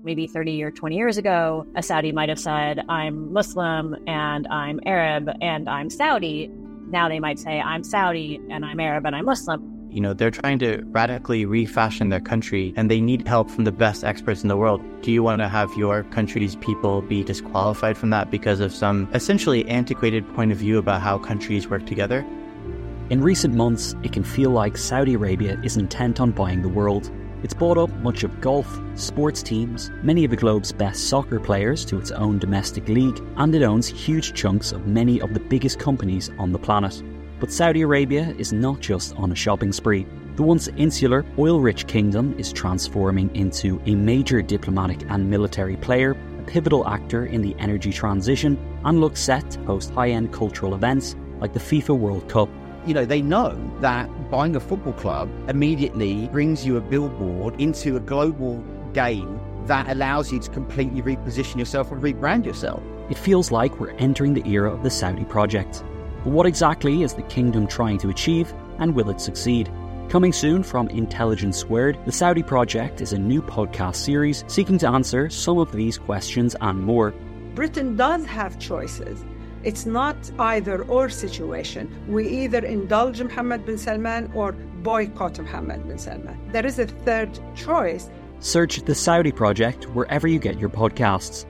Maybe 30 or 20 years ago, a Saudi might have said, I'm Muslim and I'm Arab and I'm Saudi. Now they might say, I'm Saudi and I'm Arab and I'm Muslim. You know, they're trying to radically refashion their country and they need help from the best experts in the world. Do you want to have your country's people be disqualified from that because of some essentially antiquated point of view about how countries work together? In recent months, it can feel like Saudi Arabia is intent on buying the world. It's bought up much of golf, sports teams, many of the globe's best soccer players to its own domestic league, and it owns huge chunks of many of the biggest companies on the planet. But Saudi Arabia is not just on a shopping spree. The once insular, oil-rich kingdom is transforming into a major diplomatic and military player, a pivotal actor in the energy transition, and looks set to host high-end cultural events like the FIFA World Cup. You know, they know that buying a football club immediately brings you a billboard into a global game that allows you to completely reposition yourself and rebrand yourself. It feels like we're entering the era of the Saudi project. But what exactly is the kingdom trying to achieve, and will it succeed? Coming soon from Intelligence Squared, the Saudi Project is a new podcast series seeking to answer some of these questions and more. Britain does have choices. It's not either or situation. We either indulge Mohammed bin Salman or boycott Mohammed bin Salman. There is a third choice. Search The Saudi Project wherever you get your podcasts.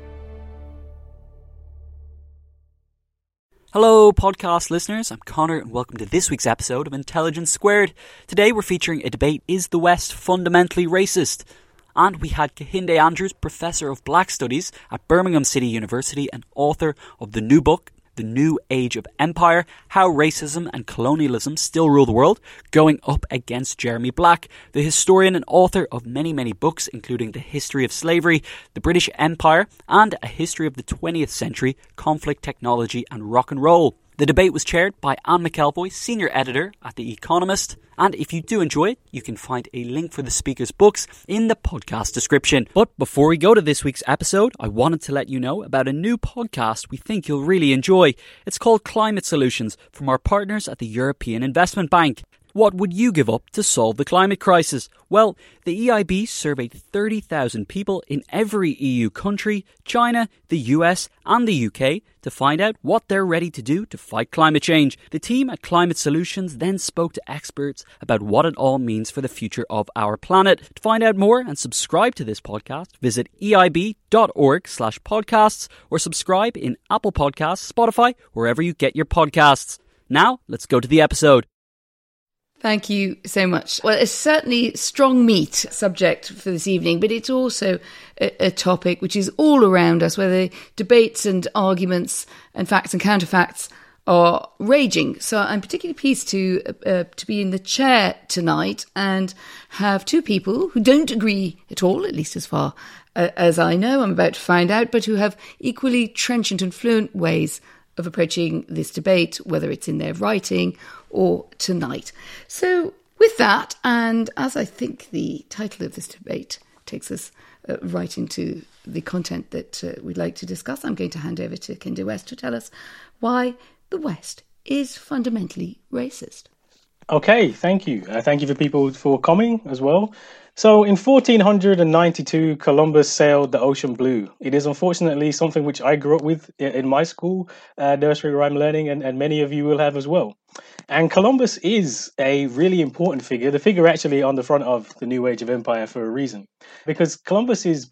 Hello, podcast listeners. I'm Connor, and welcome to this week's episode of Intelligence Squared. Today we're featuring a debate: is the West fundamentally racist? And we had Kehinde Andrews, Professor of Black Studies at Birmingham City University and author of the new book, The New Age of Empire: How Racism and Colonialism Still Rule the World, going up against Jeremy Black, the historian and author of many books, including The History of Slavery, The British Empire, and A History of the 20th Century, Conflict, Technology and Rock and Roll. The debate was chaired by Anne McElvoy, Senior Editor at The Economist. And if you do enjoy it, you can find a link for the speakers' books in the podcast description. But before we go to this week's episode, I wanted to let you know about a new podcast we think you'll really enjoy. It's called Climate Solutions, from our partners at the European Investment Bank. What would you give up to solve the climate crisis? Well, the EIB surveyed 30,000 people in every EU country, China, the US and the UK to find out what they're ready to do to fight climate change. The team at Climate Solutions then spoke to experts about what it all means for the future of our planet. To find out more and subscribe to this podcast, visit eib.org/podcasts or subscribe in Apple Podcasts, Spotify, wherever you get your podcasts. Now, let's go to the episode. Thank you so much. Well, it's certainly strong meat subject for this evening, but it's also a topic which is all around us, where the debates and arguments and facts and counterfacts are raging. So I'm particularly pleased to be in the chair tonight and have two people who don't agree at all, at least as far as I know, I'm about to find out, but who have equally trenchant and fluent ways of approaching this debate, whether it's in their writing or tonight. So with that, and as I think the title of this debate takes us right into the content that we'd like to discuss, I'm going to hand over to Kehinde West to tell us why the West is fundamentally racist. Okay, thank you. Thank you for people for coming as well. So in 1492, Columbus sailed the ocean blue. It is unfortunately something which I grew up with in my school, nursery rhyme learning, and many of you will have as well. And Columbus is a really important figure, the figure actually on the front of the New Age of Empire for a reason. Because Columbus is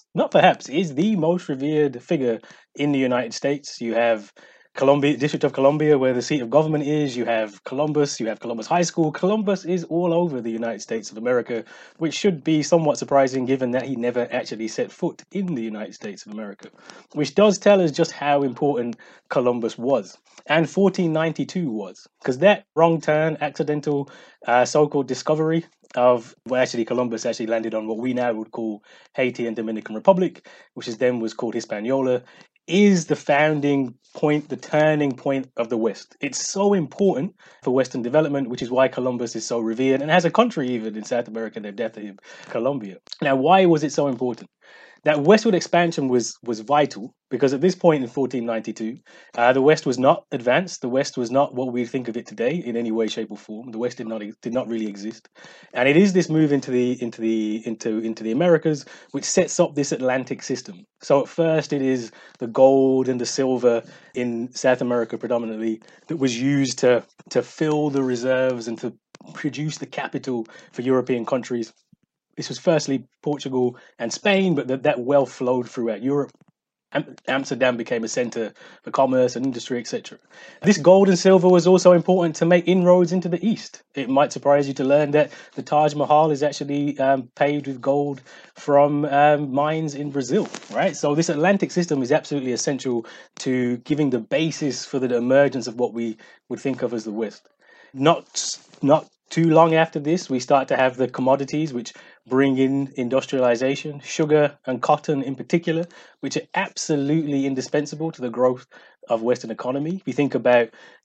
is the most revered figure in the United States. You have Columbia, District of Columbia, where the seat of government is. You have Columbus High School. Columbus is all over the United States of America, which should be somewhat surprising given that he never actually set foot in the United States of America, which does tell us just how important Columbus was. And 1492 was, because that wrong turn, accidental so-called discovery of, well, actually Columbus actually landed on what we now would call Haiti and Dominican Republic, which is then was called Hispaniola, is the founding point, the turning point of the West. It's so important for Western development, which is why Columbus is so revered and has a country even in South America named after him, Colombia. Now, why was it so important? That westward expansion was vital because at this point in 1492, the West was not advanced. The West was not what we think of it today in any way, shape, or form. The West did not really exist, and it is this move into the Americas which sets up this Atlantic system. So at first, it is the gold and the silver in South America predominantly that was used to fill the reserves and to produce the capital for European countries. This was firstly Portugal and Spain, but that wealth flowed throughout Europe. Amsterdam became a center for commerce and industry, etc. This gold and silver was also important to make inroads into the East. It might surprise you to learn that the Taj Mahal is actually paved with gold from mines in Brazil, right? So this Atlantic system is absolutely essential to giving the basis for the emergence of what we would think of as the West. Not too long after this, we start to have the commodities which bring in industrialization, sugar and cotton in particular, which are absolutely indispensable to the growth of Western economy. If you think about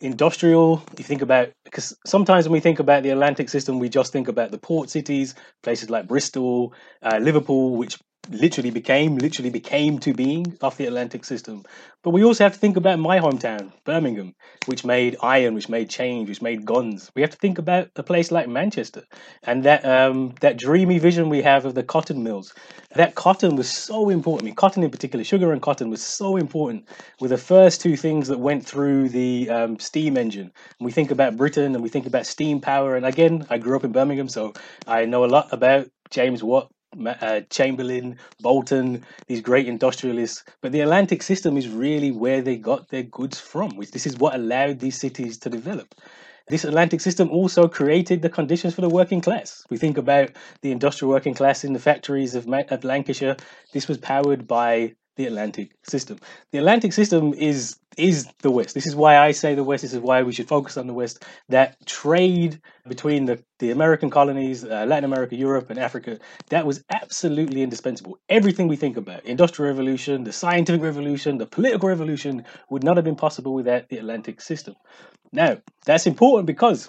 because sometimes when we think about the Atlantic system, we just think about the port cities, places like Bristol, Liverpool, which literally became to being off the Atlantic system. But we also have to think about my hometown, Birmingham, which made iron, which made chains, which made guns. We have to think about a place like Manchester and that dreamy vision we have of the cotton mills. That cotton was so important. I mean, cotton in particular, sugar and cotton was so important, were the first two things that went through the steam engine. And we think about Britain and we think about steam power. And again, I grew up in Birmingham, so I know a lot about James Watt, Chamberlain, Bolton, these great industrialists. But the Atlantic system is really where they got their goods from. This is what allowed these cities to develop. This Atlantic system also created the conditions for the working class. We think about the industrial working class in the factories of Lancashire. This was powered by the Atlantic system. The Atlantic system is the West. This is why I say the West. This is why we should focus on the West. That trade between the American colonies, Latin America, Europe, and Africa, that was absolutely indispensable. Everything we think about, Industrial Revolution, the Scientific Revolution, the Political Revolution, would not have been possible without the Atlantic system. Now, that's important because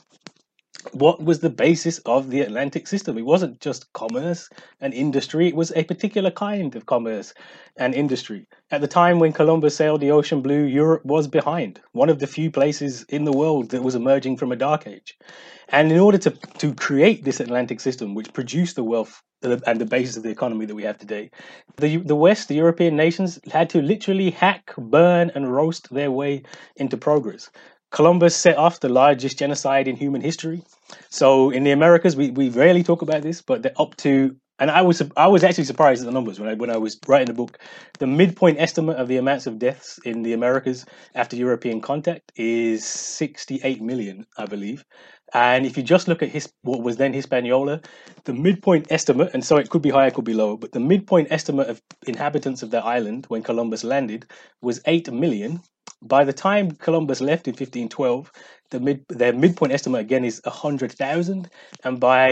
what was the basis of the Atlantic system? It wasn't just commerce and industry. It was a particular kind of commerce and industry. At the time when Columbus sailed the ocean blue, Europe was behind, one of the few places in the world that was emerging from a dark age. And in order to create this Atlantic system, which produced the wealth and the basis of the economy that we have today, the West, the European nations, had to literally hack, burn, and roast their way into progress. Columbus set off the largest genocide in human history. So in the Americas, we rarely talk about this, but they're up to, and I was actually surprised at the numbers when I was writing the book. The midpoint estimate of the amounts of deaths in the Americas after European contact is 68 million, I believe. And if you just look at what was then Hispaniola, the midpoint estimate, and so it could be higher, it could be lower, but the midpoint estimate of inhabitants of that island when Columbus landed was 8 million. By the time Columbus left in 1512, their midpoint estimate again is 100,000, and by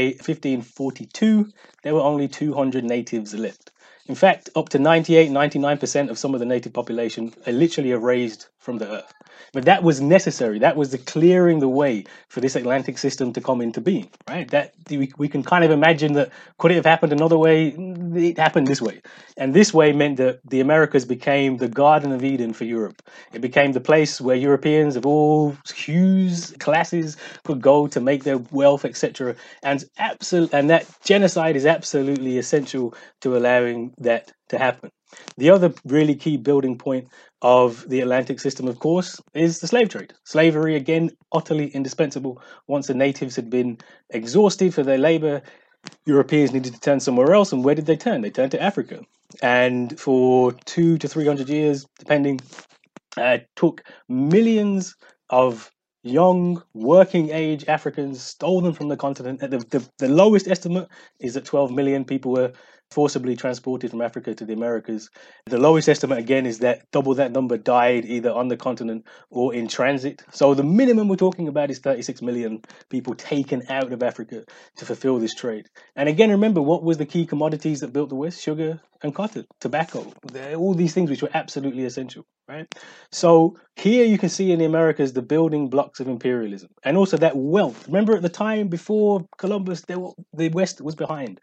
1542, there were only 200 natives left. In fact, up to 99% of some of the native population are literally erased from the earth. But that was necessary. That was clearing the way for this Atlantic system to come into being, right? That we can kind of imagine that could it have happened another way? It happened this way. And this way meant that the Americas became the Garden of Eden for Europe. It became the place where Europeans of all hues, classes could go to make their wealth, etc. And that genocide is absolutely essential to allowing that to happen. The other really key building point of the Atlantic system, of course, is the slave trade. Slavery, again, utterly indispensable. Once the natives had been exhausted for their labor, Europeans needed to turn somewhere else. And where did they turn? They turned to Africa. And for 200 to 300 years, depending, took millions of young, working-age Africans, stole them from the continent. The lowest estimate is that 12 million people were forcibly transported from Africa to the Americas. The lowest estimate, again, is that double that number died either on the continent or in transit. So the minimum we're talking about is 36 million people taken out of Africa to fulfill this trade. And again, remember, what was the key commodities that built the West? Sugar and cotton, tobacco, all these things which were absolutely essential, right? So here you can see in the Americas the building blocks of imperialism and also that wealth. Remember at the time before Columbus, the West was behind.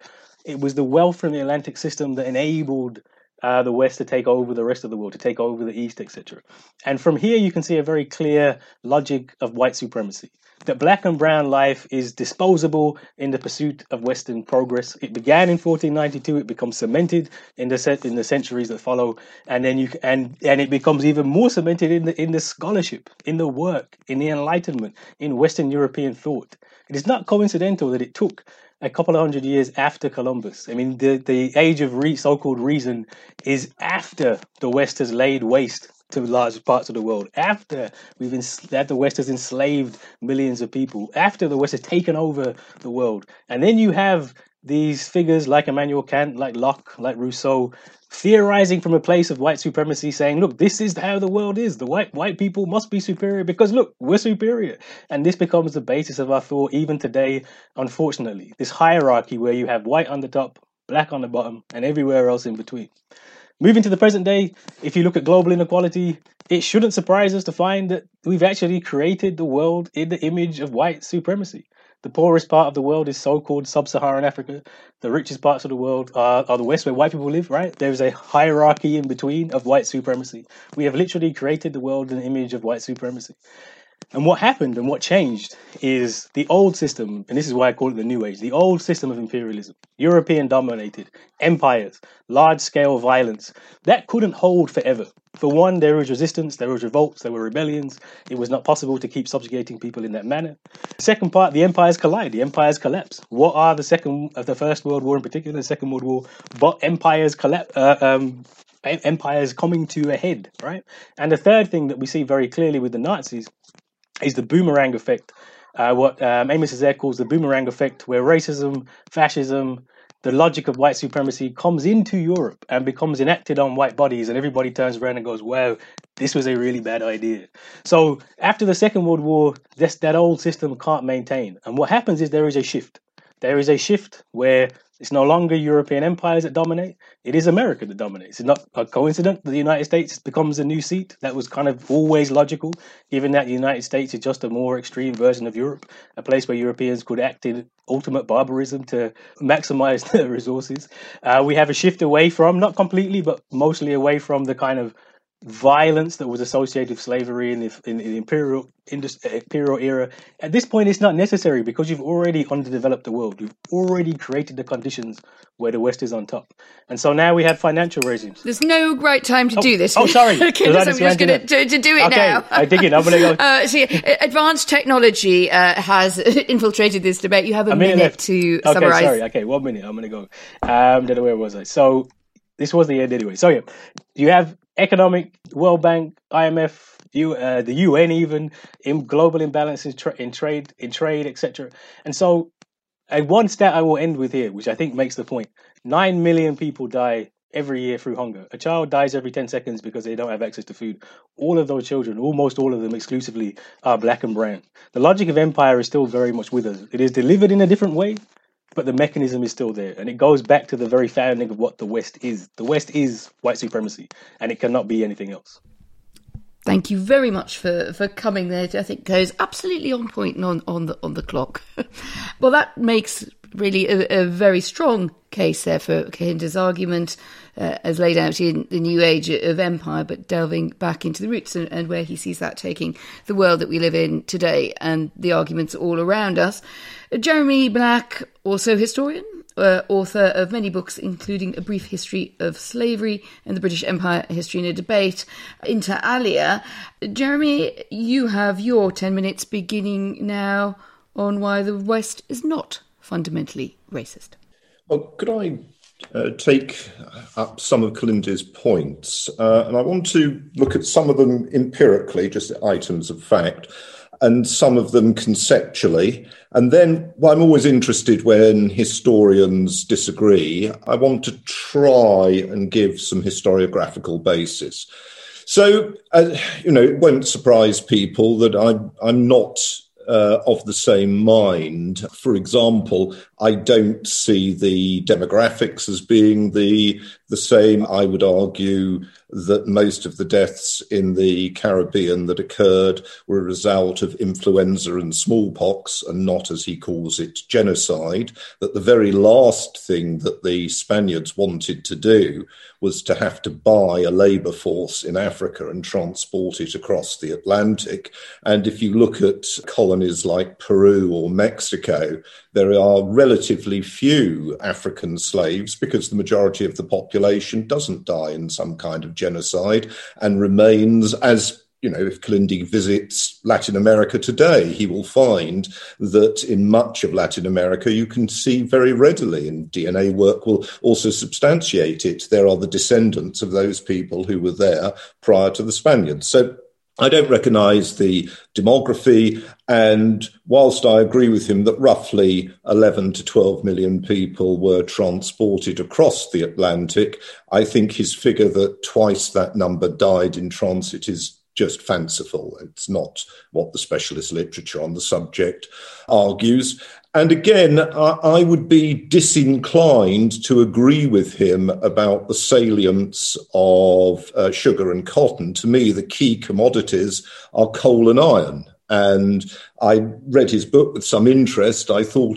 It was the wealth from the Atlantic system that enabled the West to take over the rest of the world, to take over the East, etc. And from here, you can see a very clear logic of white supremacy. That black and brown life is disposable in the pursuit of Western progress. It began in 1492. It becomes cemented in the centuries that follow, and then and it becomes even more cemented in the scholarship, in the work, in the Enlightenment, in Western European thought. It is not coincidental that it took a couple of hundred years after Columbus. I mean, the age of so-called reason is after the West has laid waste to large parts of the world, after that the West has enslaved millions of people, after the West has taken over the world. And then you have these figures like Immanuel Kant, like Locke, like Rousseau, theorizing from a place of white supremacy, saying, look, this is how the world is. The white people must be superior because, look, we're superior. And this becomes the basis of our thought even today, unfortunately. This hierarchy where you have white on the top, black on the bottom, and everywhere else in between. Moving to the present day, if you look at global inequality, it shouldn't surprise us to find that we've actually created the world in the image of white supremacy. The poorest part of the world is so-called sub-Saharan Africa. The richest parts of the world are the West, where white people live, right? There's a hierarchy in between of white supremacy. We have literally created the world in the image of white supremacy. And what happened and what changed is the old system, and this is why I call it the New Age, the old system of imperialism, European-dominated, empires, large-scale violence, that couldn't hold forever. For one, there was resistance, there was revolts, there were rebellions. It was not possible to keep subjugating people in that manner. Second part, the empires collide, the empires collapse. What are the First World War in particular, the Second World War, but empires collapse, empires coming to a head, right? And the third thing that we see very clearly with the Nazis is the boomerang effect, what Amos Césaire calls the boomerang effect, where racism, fascism, the logic of white supremacy comes into Europe and becomes enacted on white bodies, and everybody turns around and goes, wow, this was a really bad idea. So after the Second World War, that old system can't maintain. And what happens is there is a shift. There is a shift where it's no longer European empires that dominate. It is America that dominates. It's not a coincidence that the United States becomes a new seat. That was kind of always logical, given that the United States is just a more extreme version of Europe, a place where Europeans could act in ultimate barbarism to maximize their resources. We have a shift away from, not completely, but mostly away from the kind of violence that was associated with slavery in the imperial era. At this point, it's not necessary because you've already underdeveloped the world. You've already created the conditions where the West is on top. And so now we have financial regimes. There's no right time to do this. Oh, sorry. Okay, so I'm just going to do it now. I dig it. I'm going to go. See, advanced technology has infiltrated this debate. You have a minute to summarize. Okay, sorry. Okay, 1 minute. I'm going to go. Don't know where was I? So this was the end anyway. So yeah, you have economic, World Bank, IMF, the UN even, in global imbalances in trade, etc. And so one stat I will end with here, which I think makes the point. 9 million people die every year through hunger. A child dies every 10 seconds because they don't have access to food. All of those children, almost all of them exclusively, are black and brown. The logic of empire is still very much with us. It is delivered in a different way, but the mechanism is still there. And it goes back to the very founding of what the West is. The West is white supremacy, and it cannot be anything else. Thank you very much for coming there. I think goes absolutely on point and on the clock. Well, that makes really a very strong case there for Kahinder's argument, as laid out in The New Age of Empire, but delving back into the roots and where he sees that taking the world that we live in today and the arguments all around us. Jeremy Black, also historian, author of many books, including A Brief History of Slavery and the British Empire, History and a Debate, Inter alia. Jeremy, you have your 10 minutes beginning now on why the West is not fundamentally racist. Well, could I take up some of Kahinder's points? And I want to look at some of them empirically, just items of fact, and some of them conceptually. And then, well, I'm always interested when historians disagree. I want to try and give some historiographical basis. So, it won't surprise people that I'm not of the same mind. For example, I don't see the demographics as being the same. I would argue that most of the deaths in the Caribbean that occurred were a result of influenza and smallpox and not, as he calls it, genocide. That the very last thing that the Spaniards wanted to do was to have to buy a labour force in Africa and transport it across the Atlantic. And if you look at colonies like Peru or Mexico, there are relatively few African slaves because the majority of the population doesn't die in some kind of genocide and remains, as you know, if Kalindi visits Latin America today, he will find that in much of Latin America, you can see very readily, and DNA work will also substantiate it, there are the descendants of those people who were there prior to the Spaniards. So I don't recognise the demography, and whilst I agree with him that roughly 11 to 12 million people were transported across the Atlantic, I think his figure that twice that number died in transit is just fanciful. It's not what the specialist literature on the subject argues. And again, I would be disinclined to agree with him about the salience of sugar and cotton. To me, the key commodities are coal and iron. And I read his book with some interest. I thought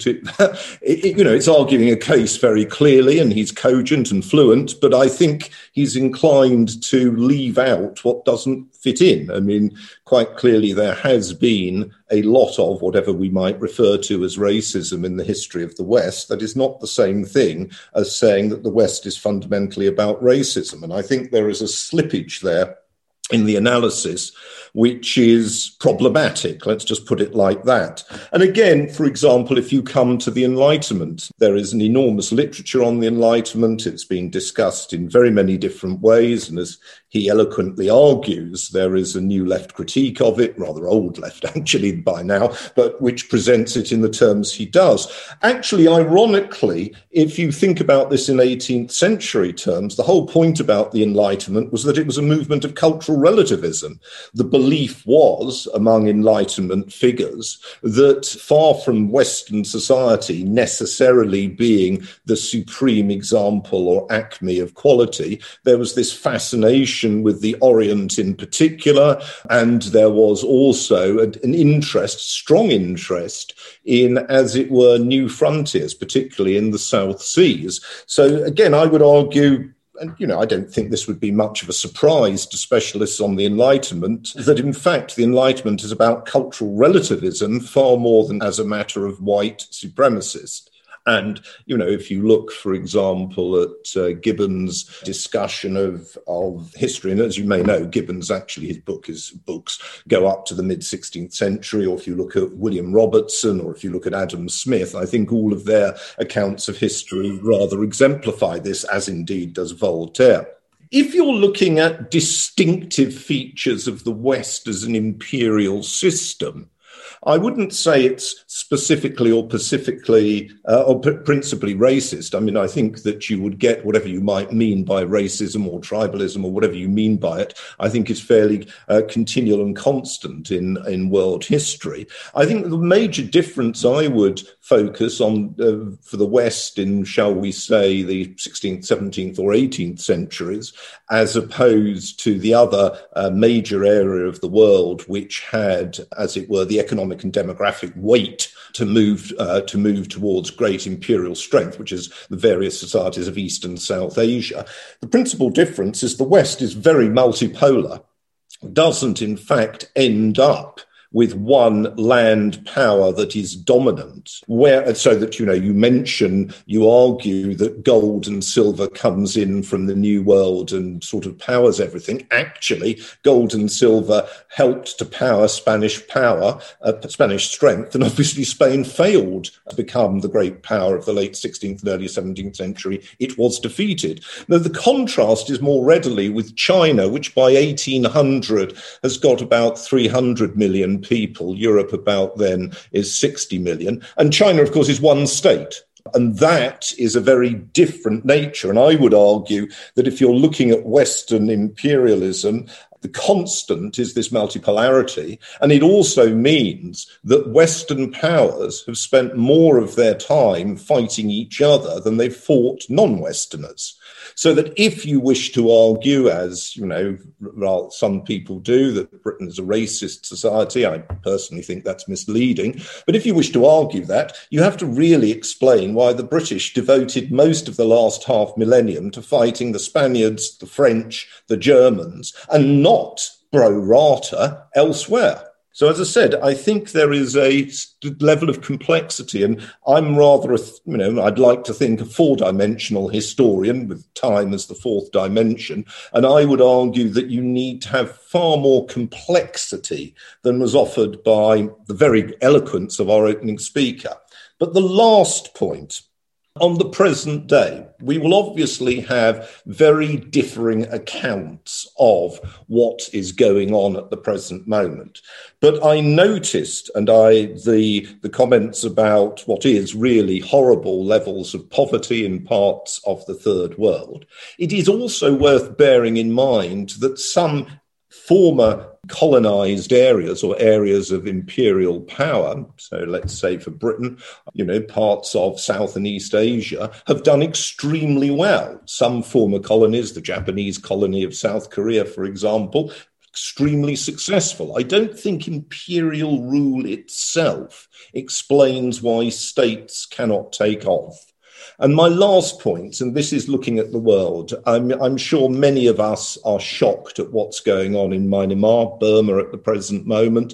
it's arguing a case very clearly, and he's cogent and fluent, but I think he's inclined to leave out what doesn't fit in. I mean, quite clearly there has been a lot of whatever we might refer to as racism in the history of the West. That is not the same thing as saying that the West is fundamentally about racism. And I think there is a slippage there in the analysis, which is problematic. Let's just put it like that. And again, for example, if you come to the Enlightenment, there is an enormous literature on the Enlightenment. It's been discussed in very many different ways. And as he eloquently argues, there is a new left critique of it, rather old left actually by now, but which presents it in the terms he does. Actually, ironically, if you think about this in 18th century terms, the whole point about the Enlightenment was that it was a movement of cultural relativism. The belief was, among Enlightenment figures, that far from Western society necessarily being the supreme example or acme of quality, there was this fascination with the Orient in particular, and there was also an interest, strong interest, in, as it were, new frontiers, particularly in the South Seas. So again, I would argue, and, I don't think this would be much of a surprise to specialists on the Enlightenment, that in fact the Enlightenment is about cultural relativism far more than as a matter of white supremacist. And, if you look, for example, at Gibbon's discussion of history, and as you may know, Gibbon's actually, his books go up to the mid-16th century, or if you look at William Robertson, or if you look at Adam Smith, I think all of their accounts of history rather exemplify this, as indeed does Voltaire. If you're looking at distinctive features of the West as an imperial system, I wouldn't say it's specifically or principally racist. I mean, I think that you would get whatever you might mean by racism or tribalism or whatever you mean by it. I think it's fairly continual and constant in world history. I think the major difference I would focus on for the West in, shall we say, the 16th, 17th or 18th centuries, as opposed to the other major area of the world which had, as it were, the economic and demographic weight to move towards great imperial strength, which is the various societies of East and South Asia. The principal difference is the West is very multipolar, doesn't in fact end up with one land power that is dominant, so that, you argue that gold and silver comes in from the New World and sort of powers everything. Actually, gold and silver helped to power Spanish strength, and obviously Spain failed to become the great power of the late 16th and early 17th century. It was defeated. Now, the contrast is more readily with China, which by 1800 has got about 300 million people. Europe about then is 60 million. And China, of course, is one state. And that is a very different nature. And I would argue that if you're looking at Western imperialism, The constant is this multipolarity, and it also means that Western powers have spent more of their time fighting each other than they've fought non-Westerners. So that if you wish to argue, as some people do, that Britain is a racist society, I personally think that's misleading. But if you wish to argue that, you have to really explain why the British devoted most of the last half millennium to fighting the Spaniards, the French, the Germans, and not pro rata elsewhere. So, as I said, I think there is a level of complexity, and I'm rather, I'd like to think a four-dimensional historian with time as the fourth dimension, and I would argue that you need to have far more complexity than was offered by the very eloquence of our opening speaker. But the last point, on the present day, we will obviously have very differing accounts of what is going on at the present moment. But I noticed, and the comments about what is really horrible levels of poverty in parts of the third world, it is also worth bearing in mind that some former colonized areas or areas of imperial power, so let's say for Britain, parts of South and East Asia have done extremely well. Some former colonies, the Japanese colony of South Korea, for example, extremely successful. I don't think imperial rule itself explains why states cannot take off. And my last point, and this is looking at the world, I'm sure many of us are shocked at what's going on in Myanmar, Burma at the present moment.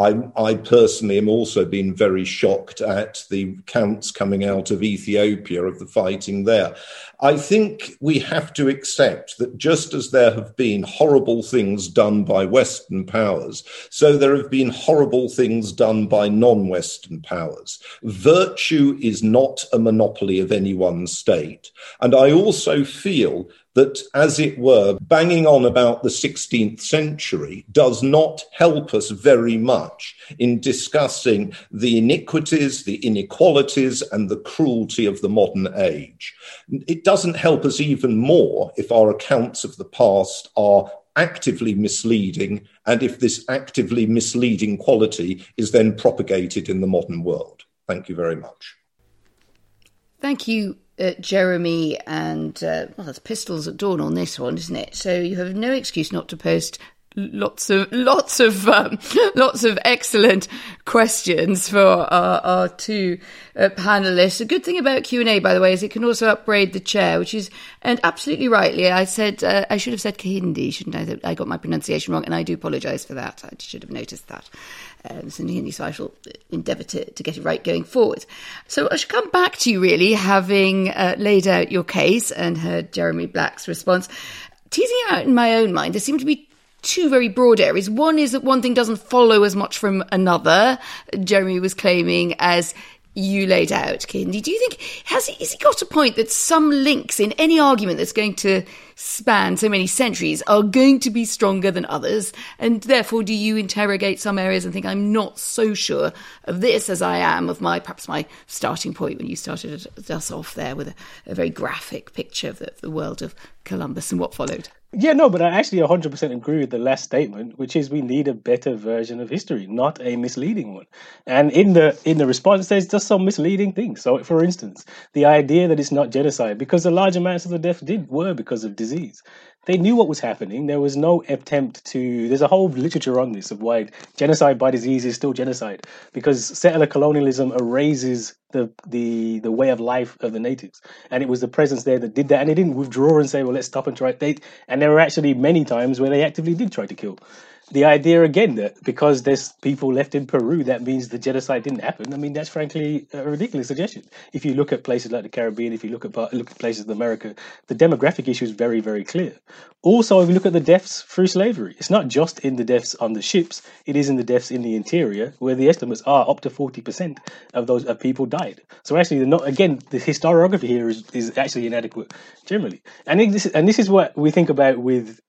I personally am also been very shocked at the accounts coming out of Ethiopia of the fighting there. I think we have to accept that just as there have been horrible things done by Western powers, so there have been horrible things done by non-Western powers. Virtue is not a monopoly of any one state. And I also feel that, as it were, banging on about the 16th century does not help us very much in discussing the iniquities, the inequalities, and the cruelty of the modern age. It doesn't help us even more if our accounts of the past are actively misleading, and if this actively misleading quality is then propagated in the modern world. Thank you very much. Thank you, Jeremy, and that's pistols at dawn on this one, isn't it? So you have no excuse not to post lots of excellent questions for our two panelists. A good thing about Q&A, by the way, is it can also upgrade the chair, which is, and absolutely rightly, I said I should have said Kahindi, shouldn't I? I got my pronunciation wrong, and I do apologise for that. I should have noticed that. So I shall endeavour to get it right going forward. So I should come back to you, really, having laid out your case and heard Jeremy Black's response. Teasing out in my own mind, there seem to be two very broad areas. One is that one thing doesn't follow as much from another. Jeremy was claiming, as you laid out, Kahindi. Do you think, has he got a point that some links in any argument that's going to span so many centuries are going to be stronger than others? And therefore, do you interrogate some areas and think, I'm not so sure of this as I am of perhaps my starting point when you started us off there with a very graphic picture of the world of Columbus and what followed? Yeah, no, but I actually 100% agree with the last statement, which is we need a better version of history, not a misleading one. And in the response, there's just some misleading things. So, for instance, the idea that it's not genocide, because the large amounts of the deaths were because of disease. They knew what was happening. There was no attempt to... There's a whole literature on this of why genocide by disease is still genocide, because settler colonialism erases the way of life of the natives. And it was the presence there that did that. And they didn't withdraw and say, well, let's stop and try. And there were actually many times where they actively did try to kill. The idea, again, that because there's people left in Peru, that means the genocide didn't happen. I mean, that's frankly a ridiculous suggestion. If you look at places like the Caribbean, if you look at places in America, the demographic issue is very, very clear. Also, if you look at the deaths through slavery, it's not just in the deaths on the ships, it is in the deaths in the interior, where the estimates are up to 40% of those people died. So actually, the historiography here is actually inadequate generally. And this is what we think about with...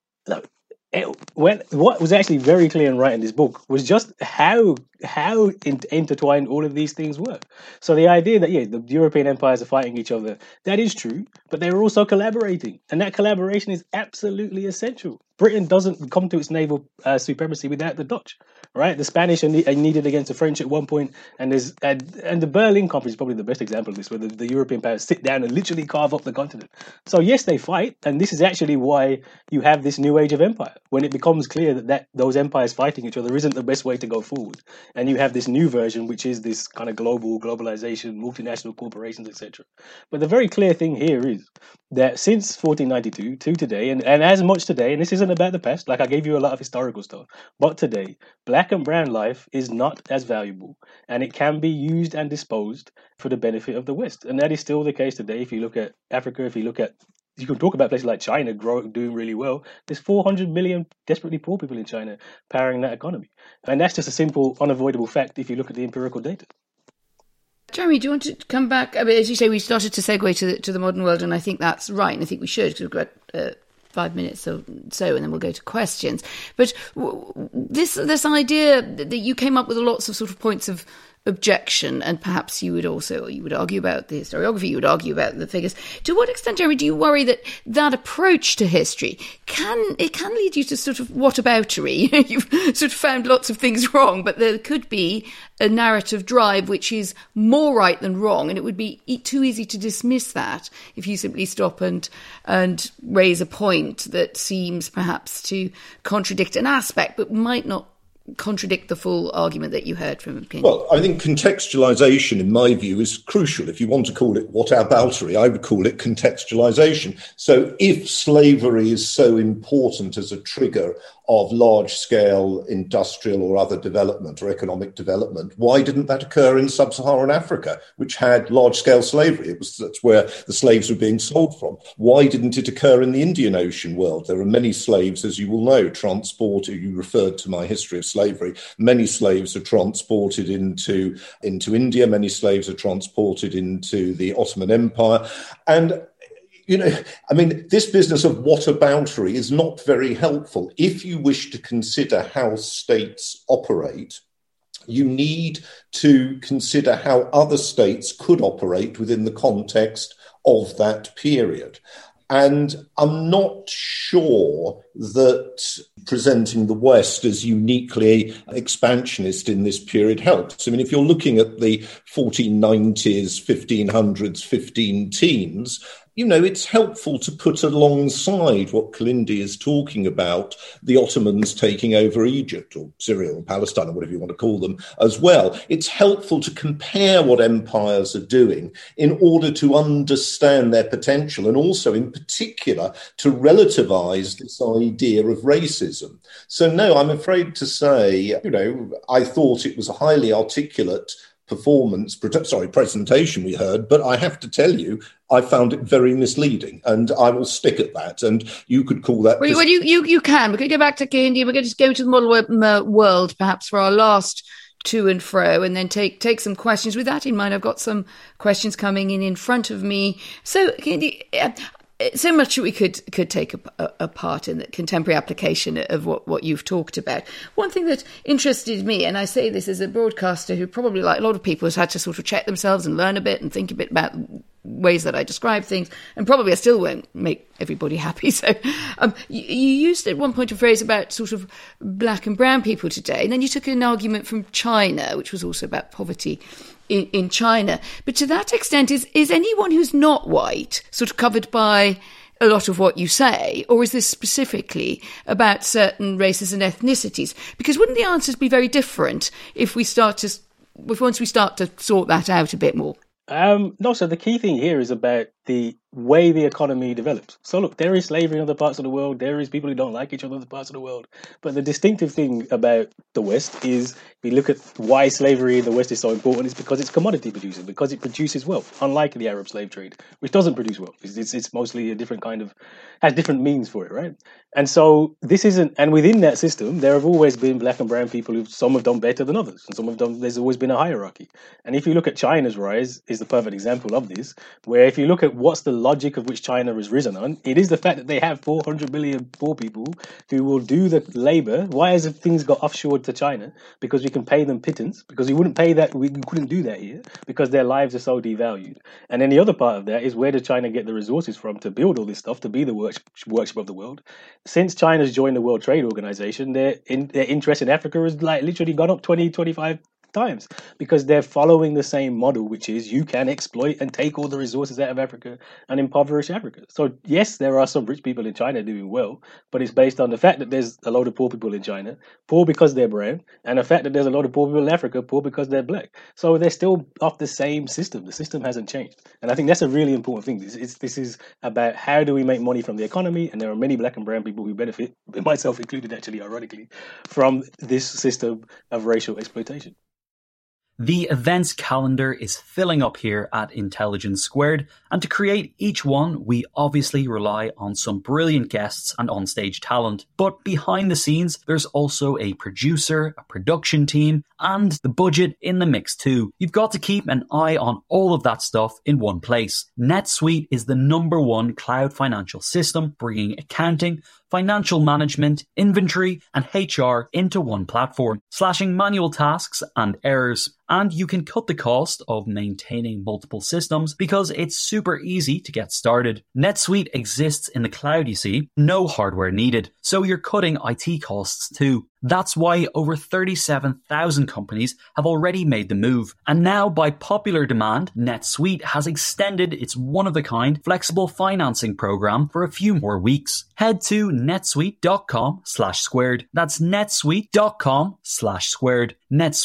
What was actually very clear in writing this book was just how intertwined all of these things were. So the idea that, the European empires are fighting each other, that is true, but they were also collaborating. And that collaboration is absolutely essential Britain doesn't come to its naval supremacy without the Dutch, right? The Spanish are needed against the French at one point, and the Berlin Conference is probably the best example of this, where the European powers sit down and literally carve up the continent. So yes, they fight, and this is actually why you have this new age of empire, when it becomes clear that those empires fighting each other isn't the best way to go forward, and you have this new version, which is this kind of globalization, multinational corporations, etc. But the very clear thing here is that since 1492 to today, and as much today, and this isn't about the past, like I gave you a lot of historical stuff, but today, black and brown life is not as valuable, and it can be used and disposed for the benefit of the West. And that is still the case today. If you look at Africa, you can talk about places like China doing really well. There's 400 million desperately poor people in China powering that economy. And that's just a simple, unavoidable fact if you look at the empirical data. Jeremy, do you want to come back? I mean, as you say, we started to segue to the modern world, and I think that's right, and I think we should, because we've got 5 minutes or so, and then we'll go to questions. But this idea that you came up with lots of sort of points of objection, and perhaps you would argue about the historiography, you would argue about the figures. To what extent, Jeremy, do you worry that approach to history can lead you to sort of whataboutery? You've sort of found lots of things wrong, but there could be a narrative drive which is more right than wrong, and it would be too easy to dismiss that if you simply stop and raise a point that seems perhaps to contradict an aspect, but might not contradict the full argument that you heard from King. Well, I think contextualisation, in my view, is crucial. If you want to call it whataboutery, I would call it contextualisation. So if slavery is so important as a trigger of large-scale industrial or other development or economic development, why didn't that occur in sub-Saharan Africa, which had large-scale slavery? That's where the slaves were being sold from. Why didn't it occur in the Indian Ocean world? There are many slaves, as you will know, transported. You referred to my history of slavery. Many slaves are transported into India. Many slaves are transported into the Ottoman Empire. And this business of whataboutery is not very helpful. If you wish to consider how states operate, you need to consider how other states could operate within the context of that period. And I'm not sure that presenting the West as uniquely expansionist in this period helps. I mean, if you're looking at the 1490s, 1500s, 15 teens, it's helpful to put alongside what Kalindi is talking about, the Ottomans taking over Egypt or Syria or Palestine or whatever you want to call them as well. It's helpful to compare what empires are doing in order to understand their potential, and also in particular to relativize this idea of racism. So no, I'm afraid to say, I thought it was a highly articulate presentation we heard, but I have to tell you, I found it very misleading, and I will stick at that. And you could call that... Well, you can. We could go back to Kalindi. We're going to just go to the model world, perhaps, for our last to and fro, and then take some questions. With that in mind, I've got some questions coming in front of me. So, Kalindi, so much that we could take a part in the contemporary application of what you've talked about. One thing that interested me, and I say this as a broadcaster who probably, like a lot of people, has had to sort of check themselves and learn a bit and think a bit about ways that I describe things, and probably I still won't make everybody happy. So you used at one point a phrase about sort of black and brown people today, and then you took an argument from China, which was also about poverty in China. But to that extent, is anyone who's not white sort of covered by a lot of what you say, or is this specifically about certain races and ethnicities? Because wouldn't the answers be very different once we start to sort that out a bit more? No, so the key thing here is about the way the economy develops. So look, there is slavery in other parts of the world. There is people who don't like each other in other parts of the world. But the distinctive thing about the West is, if we look at why slavery in the West is so important, is because it's commodity producing, because it produces wealth, unlike the Arab slave trade, which doesn't produce wealth. It's mostly a different kind of, has different means for it, right? And so this isn't, and within that system, there have always been black and brown people who, some have done better than others, and some have done, there's always been a hierarchy. And if you look at China's rise, is the perfect example of this, where if you look at at what's the logic of which China has risen on, it is the fact that they have 400 million poor people who will do the labor. Why has things got offshored to China? Because we can pay them pittance, because we wouldn't pay that, we couldn't do that here, because their lives are so devalued. And then the other part of that is, where does China get the resources from to build all this stuff, to be the worship of the world? Since China's joined the World Trade Organization, their interest in Africa has like literally gone up 20-25 times, because they're following the same model, which is you can exploit and take all the resources out of Africa and impoverish Africa. So yes, there are some rich people in China doing well, but it's based on the fact that there's a lot of poor people in China, poor because they're brown, and the fact that there's a lot of poor people in Africa, poor because they're black. So they're still off the same system. The system hasn't changed. And I think that's a really important thing. This is about how do we make money from the economy, and there are many black and brown people who benefit, myself included actually, ironically, from this system of racial exploitation. The events calendar is filling up here at Intelligence Squared, and to create each one, we obviously rely on some brilliant guests and onstage talent. But behind the scenes, there's also a producer, a production team, and the budget in the mix too. You've got to keep an eye on all of that stuff in one place. NetSuite is the #1 cloud financial system, bringing accounting, financial management, inventory, and HR into one platform, slashing manual tasks and errors. And you can cut the cost of maintaining multiple systems because it's super easy to get started. NetSuite exists in the cloud, you see, no hardware needed, so you're cutting IT costs too. That's why over 37,000 companies have already made the move. And now, by popular demand, NetSuite has extended its one-of-a-kind flexible financing program for a few more weeks. Head to netsuite.com/squared. That's netsuite.com/squared.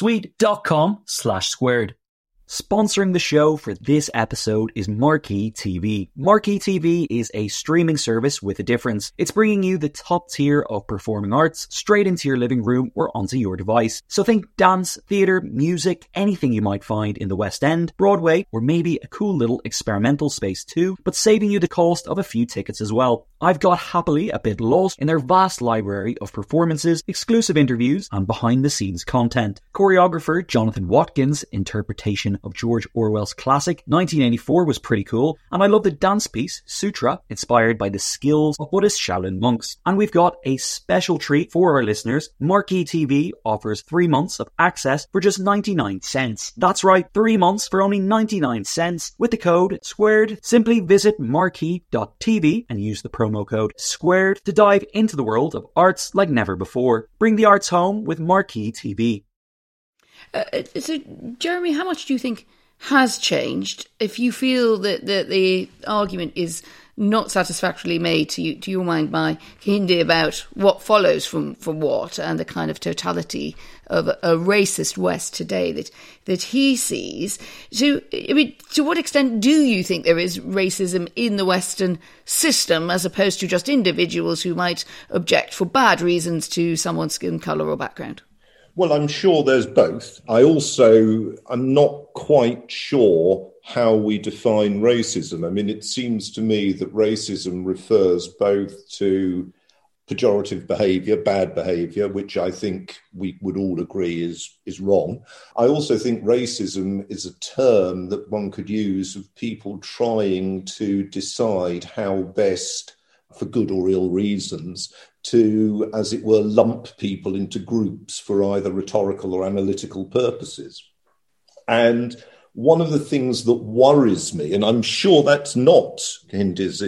netsuite.com/squared. Sponsoring the show for this episode is Marquee TV. Marquee TV is a streaming service with a difference. It's bringing you the top tier of performing arts straight into your living room or onto your device. So think dance, theatre, music, anything you might find in the West End, Broadway, or maybe a cool little experimental space too, but saving you the cost of a few tickets as well. I've got happily a bit lost in their vast library of performances, exclusive interviews, and behind-the-scenes content. Choreographer Jonathan Watkins' interpretation of George Orwell's classic 1984 was pretty cool, and I love the dance piece Sutra, inspired by the skills of Buddhist Shaolin monks. And we've got a special treat for our listeners. Marquee TV offers 3 months of access for just 99 cents. That's right, 3 months for only 99 cents with the code SQUARED. Simply visit marquee.tv and use the promo code SQUARED to dive into the world of arts like never before. Bring the arts home with Marquee TV. So, Jeremy, how much do you think has changed? If you feel that the argument is not satisfactorily made to your mind by Kehinde about what follows from what, and the kind of totality of a racist West today that he sees. So, I mean, to what extent do you think there is racism in the Western system, as opposed to just individuals who might object for bad reasons to someone's skin colour or background? Well, I'm sure there's both. I'm not quite sure how we define racism. I mean, it seems to me that racism refers both to pejorative behaviour, bad behaviour, which I think we would all agree is wrong. I also think racism is a term that one could use of people trying to decide how best, for good or ill reasons, to, as it were, lump people into groups for either rhetorical or analytical purposes. And one of the things that worries me, and I'm sure that's not Kehinde's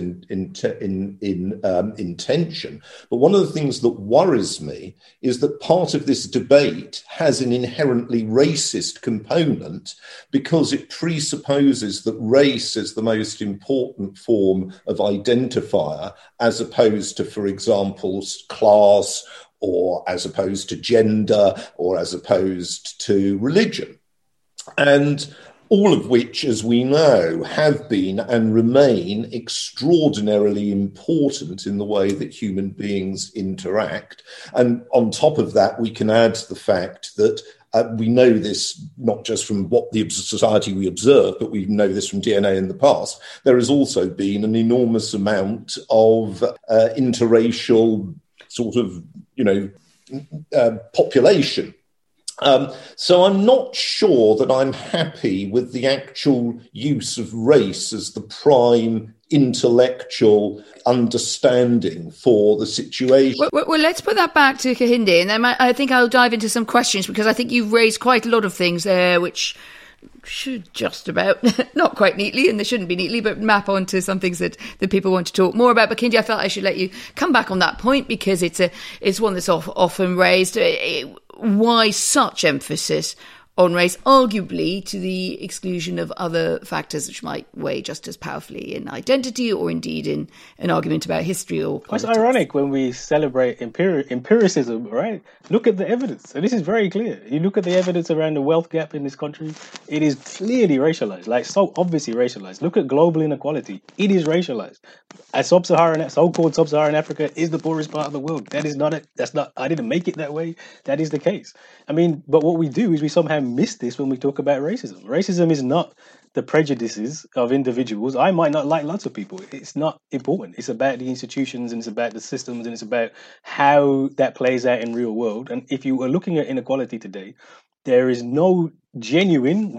intention, but one of the things that worries me is that part of this debate has an inherently racist component, because it presupposes that race is the most important form of identifier, as opposed to, for example, class, or as opposed to gender, or as opposed to religion. And all of which, as we know, have been and remain extraordinarily important in the way that human beings interact. And on top of that, we can add the fact that we know this not just from what the society we observe, but we know this from DNA in the past. There has also been an enormous amount of interracial sort of, population. So I'm not sure that I'm happy with the actual use of race as the prime intellectual understanding for the situation. Well, let's put that back to Kehinde, and then I think I'll dive into some questions, because I think you've raised quite a lot of things there which should just about, not quite neatly, and they shouldn't be neatly, but map onto some things that people want to talk more about. But Kehinde, I felt I should let you come back on that point, because it's one that's often raised. Why such emphasis on race, arguably to the exclusion of other factors which might weigh just as powerfully in identity, or indeed in an argument about history or politics? It's ironic when we celebrate empiricism, right? Look at the evidence. And this is very clear. You look at the evidence around the wealth gap in this country, it is clearly racialized, like so obviously racialized. Look at global inequality. It is racialized. So-called sub-Saharan Africa is the poorest part of the world. I didn't make it that way. That is the case. I mean, but what we do is we somehow miss this when we talk about racism. Racism is not the prejudices of individuals. I might not like lots of people. It's not important. It's about the institutions, and it's about the systems, and it's about how that plays out in real world. And if you are looking at inequality today, there is no genuine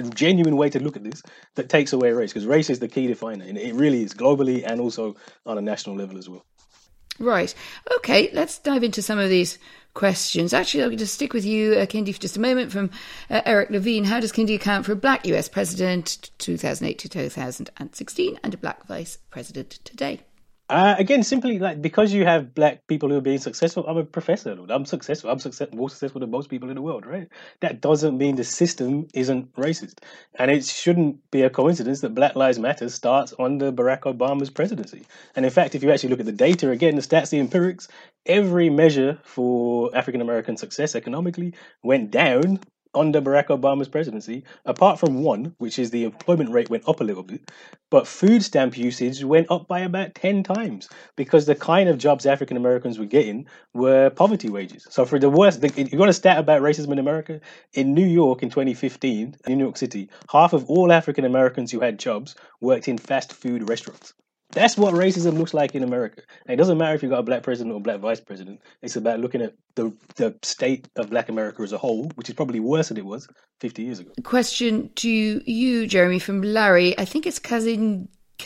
way to look at this that takes away race, because race is the key definer, and it really is, globally and also on a national level as well. Right. Okay, let's dive into some of these questions. Actually, I'm going to stick with you, Kehinde, for just a moment. From Eric Levine: how does Kehinde account for a black US president 2008 to 2016 and a black vice president today? Again, simply because you have black people who are being successful. I'm a professor. I'm successful. More successful than most people in the world, right? That doesn't mean the system isn't racist. And it shouldn't be a coincidence that Black Lives Matter starts under Barack Obama's presidency. And in fact, if you actually look at the data, again, the stats, the empirics, every measure for African-American success economically went down under Barack Obama's presidency, apart from one, which is the employment rate went up a little bit, but food stamp usage went up by about 10 times, because the kind of jobs African Americans were getting were poverty wages. So for the worst, you want a stat about racism in America? In New York in 2015, in New York City, half of all African Americans who had jobs worked in fast food restaurants. That's what racism looks like in America. And it doesn't matter if you've got a black president or a black vice president. It's about looking at the state of black America as a whole, which is probably worse than it was 50 years ago. Question to you, Jeremy, from Larry. I think it's Kazingisi.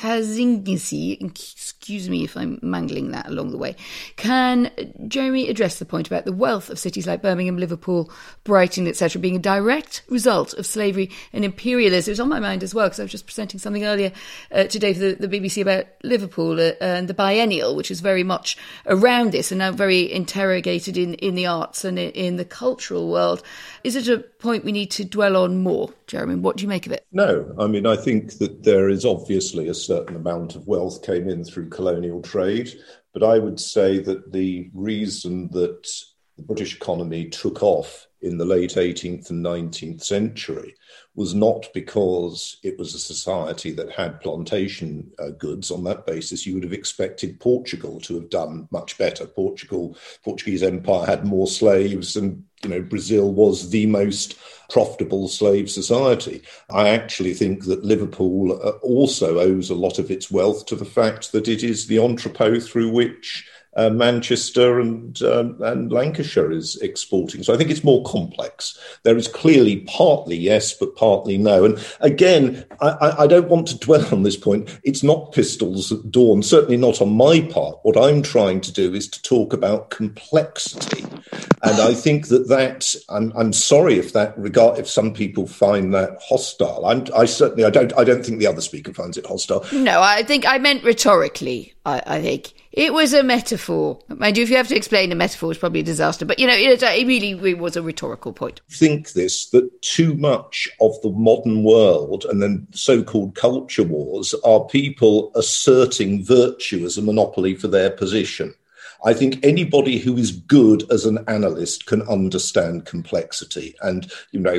Excuse me if I'm mangling that along the way. Can Jeremy address the point about the wealth of cities like Birmingham, Liverpool, Brighton, etc. being a direct result of slavery and imperialism? It was on my mind as well, because I was just presenting something earlier today for the BBC about Liverpool and the biennial, which is very much around this and now very interrogated in the arts and in the cultural world. Is it a point we need to dwell on more, Jeremy? What do you make of it? No, I mean, I think that there is obviously a certain amount of wealth came in through colonial trade, but I would say that the reason that the British economy took off in the late 18th and 19th century was not because it was a society that had plantation goods. On that basis, you would have expected Portugal to have done much better. Portuguese Empire had more slaves, and Brazil was the most profitable slave society. I actually think that Liverpool also owes a lot of its wealth to the fact that it is the entrepot through which Manchester and Lancashire is exporting. So I think it's more complex. There is clearly partly yes, but partly no. And again, I don't want to dwell on this point. It's not pistols at dawn, certainly not on my part. What I'm trying to do is to talk about complexity. And I think I'm sorry if some people find that hostile. I don't think the other speaker finds it hostile. No, I think I meant rhetorically. I think it was a metaphor. Mind you, if you have to explain a metaphor, it's probably a disaster. But, it really was a rhetorical point. I think that too much of the modern world and then so-called culture wars are people asserting virtue as a monopoly for their position. I think anybody who is good as an analyst can understand complexity. And,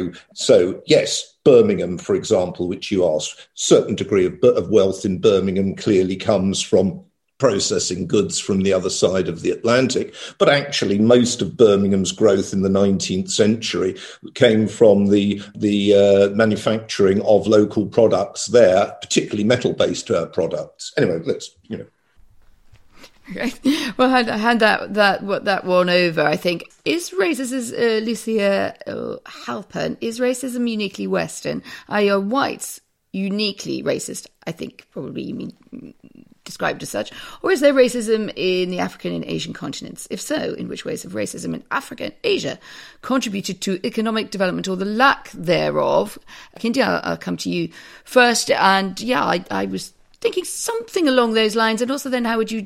so yes, Birmingham, for example, which you asked, certain degree of wealth in Birmingham clearly comes from processing goods from the other side of the Atlantic. But actually, most of Birmingham's growth in the 19th century came from the manufacturing of local products there, particularly metal-based products. Anyway, Okay. Well, hand that one over. I think is racism, Lucia Halpern, is racism uniquely Western? Are whites uniquely racist? I think probably you mean described as such, or is there racism in the African and Asian continents? If so, in which ways have racism in Africa and Asia contributed to economic development or the lack thereof? Kehinde, I'll come to you first. And yeah, I was thinking something along those lines, and also then how would you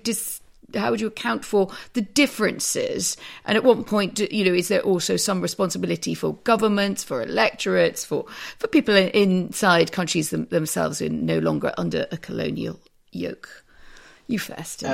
account for the differences? And at what point, is there also some responsibility for governments, for electorates, for people inside countries themselves who are no longer under a colonial yoke? You first. So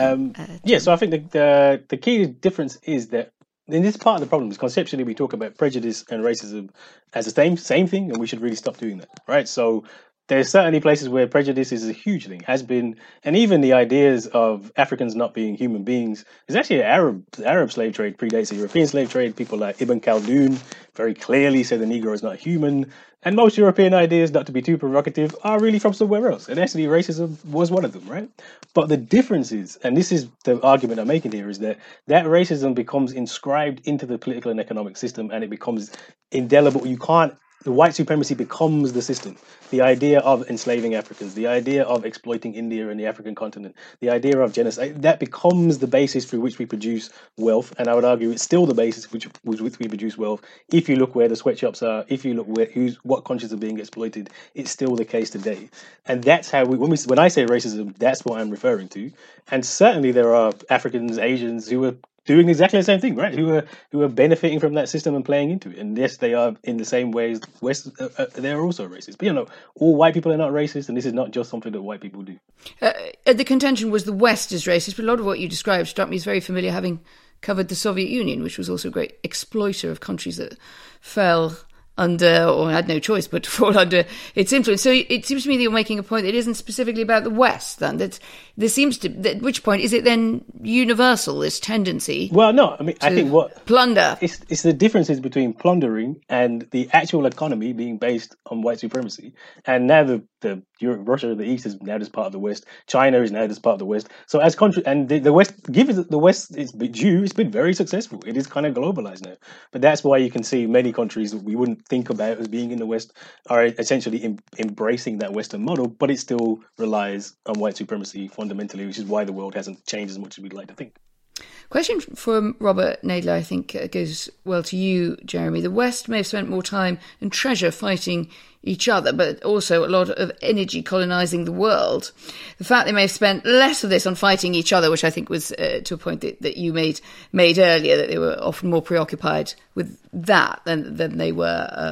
I think the key difference is that in this part of the problem is conceptually we talk about prejudice and racism as the same thing, and we should really stop doing that, right? So there's certainly places where prejudice is a huge thing, has been, and even the ideas of Africans not being human beings is actually the Arab slave trade predates the European slave trade. People like Ibn Khaldun very clearly say the Negro is not human. And most European ideas, not to be too provocative, are really from somewhere else. And actually racism was one of them, right? But the difference is, and this is the argument I'm making here, is that racism becomes inscribed into the political and economic system, and it becomes indelible. The white supremacy becomes the system. The idea of enslaving Africans, the idea of exploiting India and the African continent, the idea of genocide, that becomes the basis through which we produce wealth. And I would argue it's still the basis with which we produce wealth. If you look where the sweatshops are, if you look what countries are being exploited, it's still the case today. And that's how when I say racism, that's what I'm referring to. And certainly there are Africans, Asians who are doing exactly the same thing, right? Who are benefiting from that system and playing into it. And yes, they are in the same ways. They're also racist. But all white people are not racist, and this is not just something that white people do. The contention was the West is racist, but a lot of what you described struck me as very familiar, having covered the Soviet Union, which was also a great exploiter of countries that fell under, or had no choice but to fall under its influence. So it seems to me that you're making a point that isn't specifically about the West, then. That there seems to, at which point is it then universal, this tendency? Well, no, I think plunder. It's the differences between plundering and the actual economy being based on white supremacy. And now the Russia, the East is now just part of the West. China is now just part of the West. So as country, and the West, given the West is due, it's been very successful. It is kind of globalized now. But that's why you can see many countries that we wouldn't think about as being in the West are essentially embracing that Western model, but it still relies on white supremacy fundamentally, which is why the world hasn't changed as much as we'd like to think. Question from Robert Nadler, I think goes well to you, Jeremy. The West may have spent more time and treasure fighting each other, but also a lot of energy colonising the world. The fact they may have spent less of this on fighting each other, which I think was to a point that you made earlier, that they were often more preoccupied with that than they were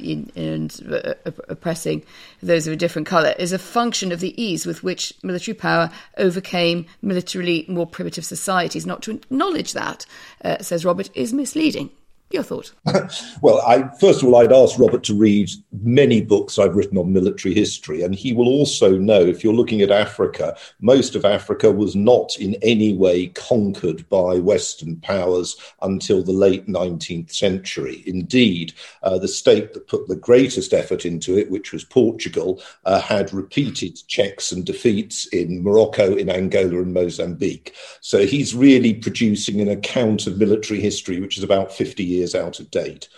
in oppressing those of a different colour, is a function of the ease with which military power overcame militarily more primitive societies. Not to acknowledge that, says Robert, is misleading. Your thought? Well, first of all, I'd ask Robert to read many books I've written on military history, and he will also know, if you're looking at Africa, most of Africa was not in any way conquered by Western powers until the late 19th century. Indeed, the state that put the greatest effort into it, which was Portugal, had repeated checks and defeats in Morocco, in Angola and Mozambique. So he's really producing an account of military history which is about 50 years out of date.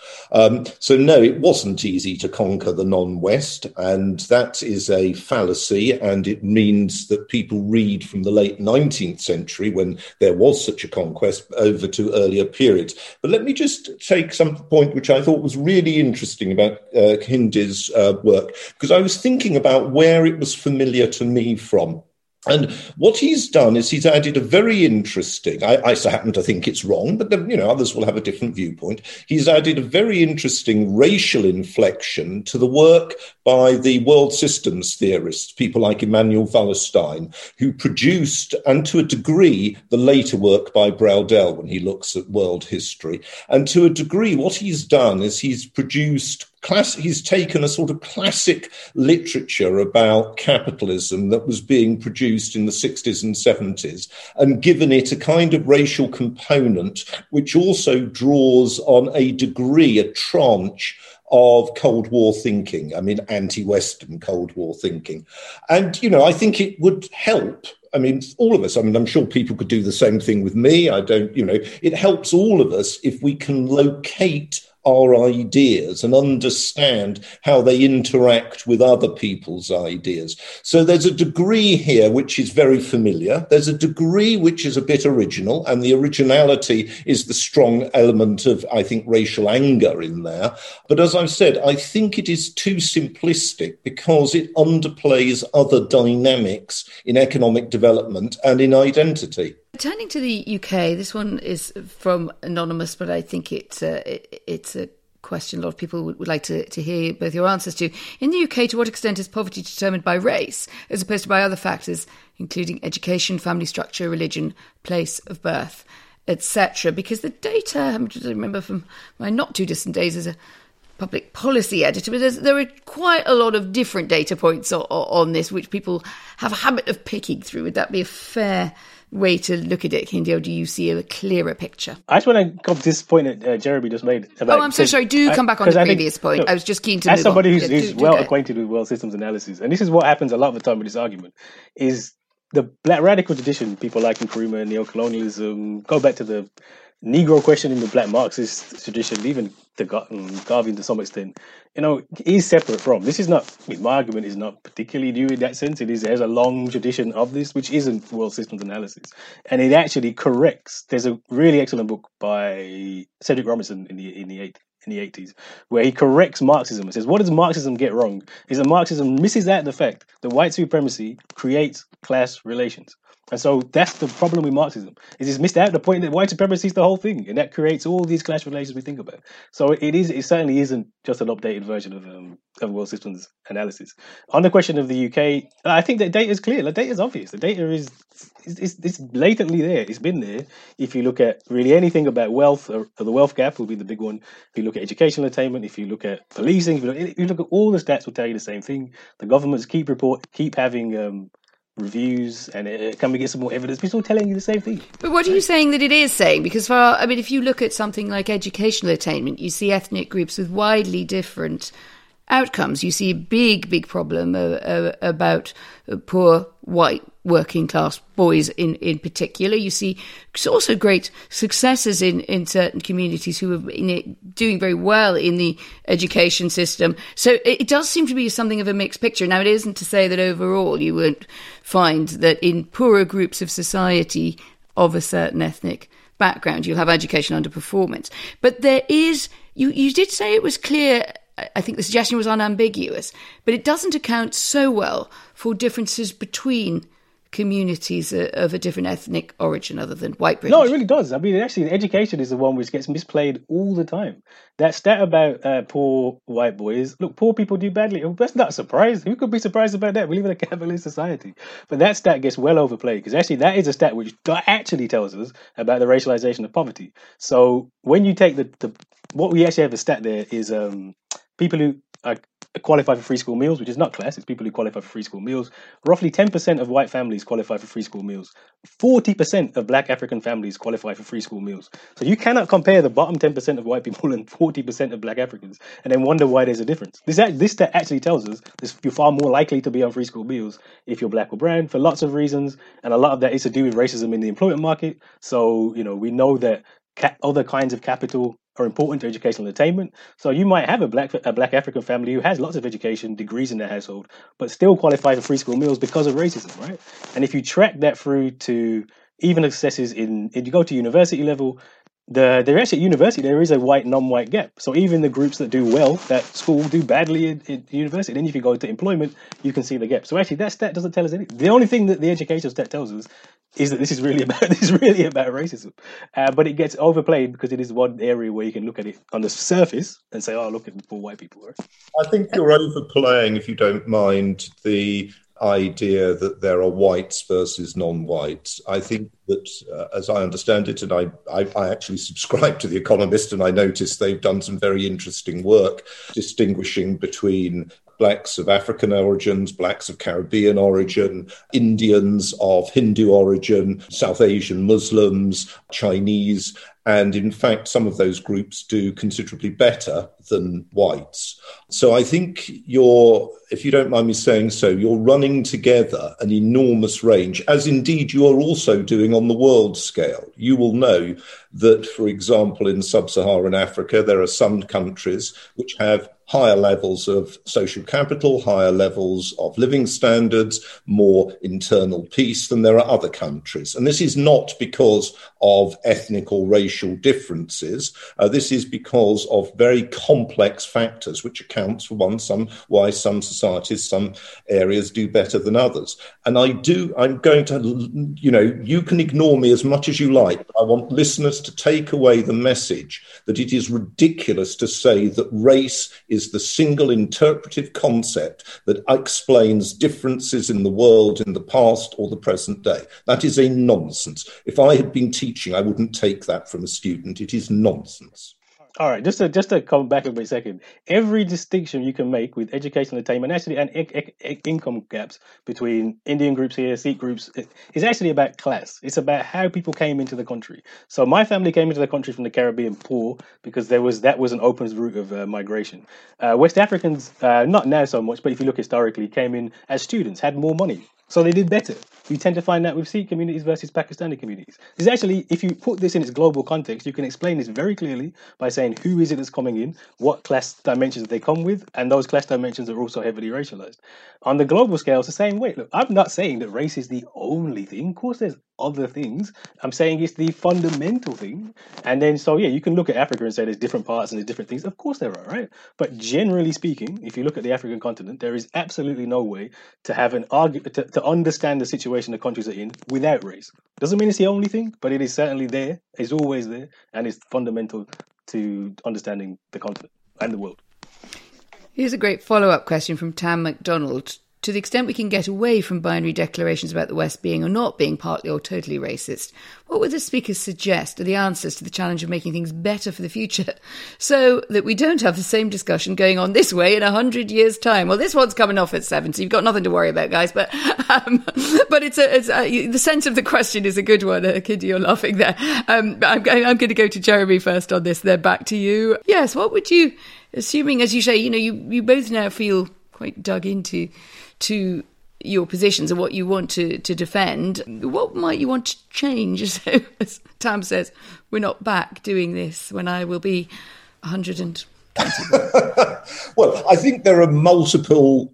So no, it wasn't easy to conquer the non-West, and that is a fallacy, and it means that people read from the late 19th century, when there was such a conquest, over to earlier periods. But let me just take some point which I thought was really interesting about Kehinde's work, because I was thinking about where it was familiar to me from. And what he's done is he's added a very interesting, I so happen to think it's wrong, but then, others will have a different viewpoint. He's added a very interesting racial inflection to the work by the world systems theorists, people like Immanuel Wallerstein, who produced, and to a degree, the later work by Braudel when he looks at world history. And to a degree, what he's done is he's produced he's taken a sort of classic literature about capitalism that was being produced in the 60s and 70s and given it a kind of racial component, which also draws on a degree, a tranche of Cold War thinking, anti-Western Cold War thinking. And, I think it would help all of us, I'm sure people could do the same thing with me. It helps all of us if we can locate our ideas and understand how they interact with other people's ideas. So there's a degree here which is very familiar. There's a degree which is a bit original, and the originality is the strong element of, I think, racial anger in there. But as I've said, I think it is too simplistic because it underplays other dynamics in economic development and in identity. Turning to the UK, this one is from Anonymous, but I think it's a question a lot of people would like to hear both your answers to. In the UK, to what extent is poverty determined by race as opposed to by other factors, including education, family structure, religion, place of birth, etc.? Because the data, I remember from my not too distant days as a public policy editor, but there are quite a lot of different data points on this, which people have a habit of picking through. Would that be a fair way to look at it, Kehinde, or do you see a clearer picture? I just want to come to this point that Jeremy just made. I'm so sorry. Do come back on the previous point. I was just keen to. As somebody who's well acquainted with world systems analysis, and this is what happens a lot of the time with this argument, is the black radical tradition, people like Nkrumah, neocolonialism, go back to the Negro question in the black Marxist tradition, even the Garvey to some extent, is separate from. This is not, my argument is not particularly new in that sense. There's a long tradition of this, which isn't world systems analysis. And it actually corrects. There's a really excellent book by Cedric Robinson in the 80s, where he corrects Marxism and says, what does Marxism get wrong? Is that Marxism misses out the fact that white supremacy creates class relations. And so that's the problem with Marxism, is it's missed out the point that white supremacy is the whole thing, and that creates all these class relations we think about. So it certainly isn't just an updated version of world systems analysis. On the question of the UK, I think that data is clear. The data is obvious. The data is it's blatantly there. It's been there. If you look at really anything about wealth, or the wealth gap will be the big one. If you look at educational attainment, if you look at policing, if you look at all the stats, will tell you the same thing. The governments keep having reviews, and can we get some more evidence? We're still telling you the same thing. But what are you saying that it is saying? Because if you look at something like educational attainment, you see ethnic groups with widely different outcomes. You see a big problem about poor white working class boys in particular. You see also great successes in certain communities who are doing very well in the education system. So it does seem to be something of a mixed picture. Now, it isn't to say that overall you won't find that in poorer groups of society of a certain ethnic background, you'll have education underperformance. But there is, you did say it was clear, I think the suggestion was unambiguous, but it doesn't account so well for differences between communities of a different ethnic origin other than white British. No, it really does. Actually, education is the one which gets misplayed all the time. That stat about poor white boys, look, poor people do badly. That's not a surprise. Who could be surprised about that? We live in a capitalist society. But that stat gets well overplayed, because actually that is a stat which actually tells us about the racialization of poverty. So when you take what we actually have a stat there is people who qualify for free school meals, which is not class, it's people who qualify for free school meals. Roughly 10% of white families qualify for free school meals. 40% of black African families qualify for free school meals. So you cannot compare the bottom 10% of white people and 40% of black Africans and then wonder why there's a difference. This stat actually tells us you're far more likely to be on free school meals if you're black or brown, for lots of reasons, and a lot of that is to do with racism in the employment market. So, we know that other kinds of capital are important to educational attainment. So you might have a black African family who has lots of education, degrees in their household, but still qualify for free school meals because of racism, right? And if you track that through to even successes if you go to university level, there actually at university there is a white non-white gap. So even the groups that do well at school do badly in university. Then if you go to employment, you can see the gap. So actually that stat doesn't tell us anything. The only thing that the education stat tells us is that this is really about racism. But it gets overplayed because it is one area where you can look at it on the surface and say, oh, look at poor white people. Right? I think you're overplaying, if you don't mind, the idea that there are whites versus non-whites. I think that, as I understand it, and I actually subscribe to The Economist, and I noticed they've done some very interesting work distinguishing between blacks of African origins, blacks of Caribbean origin, Indians of Hindu origin, South Asian Muslims, Chinese. And in fact, some of those groups do considerably better than whites. So I think if you don't mind me saying so, you're running together an enormous range, as indeed you are also doing on the world scale. You will know that, for example, in sub-Saharan Africa, there are some countries which have higher levels of social capital, higher levels of living standards, more internal peace than there are other countries. And this is not because of ethnic or racial differences. This is because of very complex factors, which accounts for why some societies, some areas do better than others. And I'm going to, you can ignore me as much as you like, but I want listeners to take away the message that it is ridiculous to say that race is the single interpretive concept that explains differences in the world in the past or the present day. That is a nonsense. If I had been teaching, I wouldn't take that from a student. It is nonsense. All right, just to come back a second, every distinction you can make with educational attainment, actually, and income gaps between Indian groups here, Sikh groups, is actually about class. It's about how people came into the country. So my family came into the country from the Caribbean poor because that was an open route of migration. West Africans, not now so much, but if you look historically, came in as students, had more money. So they did better. You tend to find that with Sikh communities versus Pakistani communities. There's actually, if you put this in its global context, you can explain this very clearly by saying who is it that's coming in, what class dimensions they come with, and those class dimensions are also heavily racialized. On the global scale, it's the same way. Look, I'm not saying that race is the only thing. Of course, there's other things. I'm saying it's the fundamental thing. And then, so yeah, you can look at Africa and say there's different parts and there's different things. Of course there are, right? But generally speaking, if you look at the African continent, there is absolutely no way to have an argument, to understand the situation the countries are in without race. Doesn't mean it's the only thing, but it is certainly there. It's always there. And it's fundamental to understanding the continent and the world. Here's a great follow-up question from Tam MacDonald. To the extent we can get away from binary declarations about the West being or not being partly or totally racist, what would the speakers suggest are the answers to the challenge of making things better for the future so that we don't have the same discussion going on this way in 100 years' time? Well, this one's coming off at 7, so you've got nothing to worry about, guys. But it's the sense of the question is a good one. Kiddy, you're laughing there. I'm going to go to Jeremy first on this, then back to you. Yes, what would you, assuming, as you say, you both now feel quite dug into your positions and what you want to defend, what might you want to change? So, as Tam says, we're not back doing this when I will be 120. Well, I think there are multiple